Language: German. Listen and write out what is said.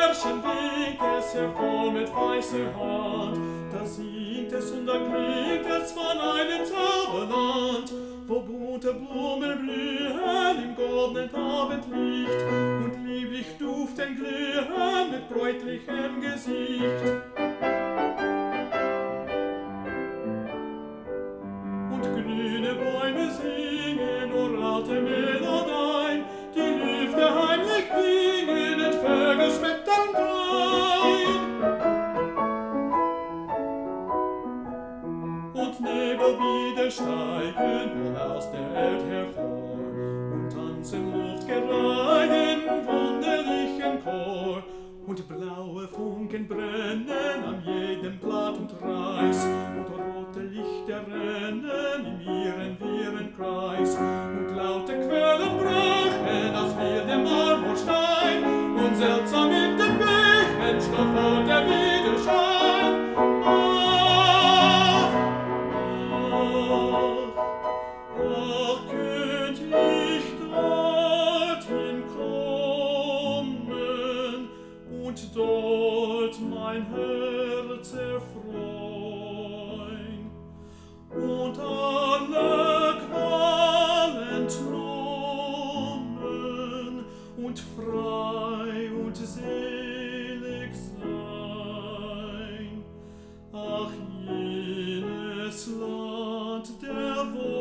Märchen winkt es hervor mit weißer Hand. Da singt es und da klingt es von einem Zauberland, wo bunte Blumen blühen im goldenen Abendlicht und lieblich duften glühen mit bräutlichem Gesicht. Und grüne Bäume singen uralte Melodien, die Lüfte heimlich klingen und Vögel schmettern drein. Und Nebelbieder steigen wohl aus der Erde hervor und tanzen Luftgereihen wunderlichen Chor. Und blaue Funken brennen an jedem Blatt und Reis und rote Lichter rennen in ihren wirren Kreis. Und laute Quellen brechen aus wildem Marmorstein und seltsam in den Bächen schnuppert der Widerschein. Ach, könnt ich dorthin kommen und dort mein Herz erfreuen und alle Qualen entnommen und frei und selig sein. Ach, jenes Land der Wohl